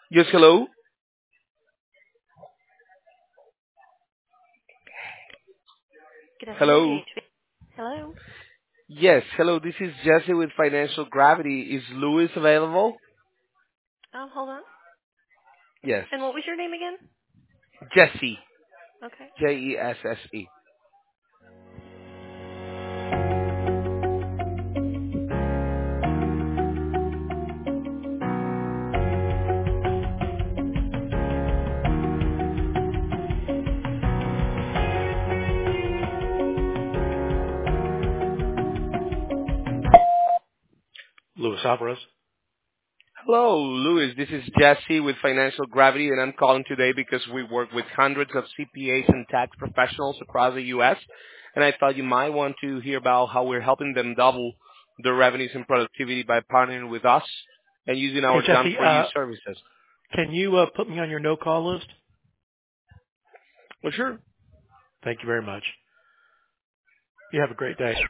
Yes, hello. Good afternoon, Hello. GHB. Hello. Yes, hello. This is Jesse with Financial Gravity. Is Louis available? Hold on. Yes. And what was your name again? Jesse. Okay. Jesse. Luis Alvarez. Hello, Louis. This is Jesse with Financial Gravity, and I'm calling today because we work with hundreds of CPAs and tax professionals across the U.S., and I thought you might want to hear about how we're helping them double their revenues and productivity by partnering with us and using Hey, our Jesse, done-for-you services. can you put me on your no-call list? Well, sure. Thank you very much. You have a great day.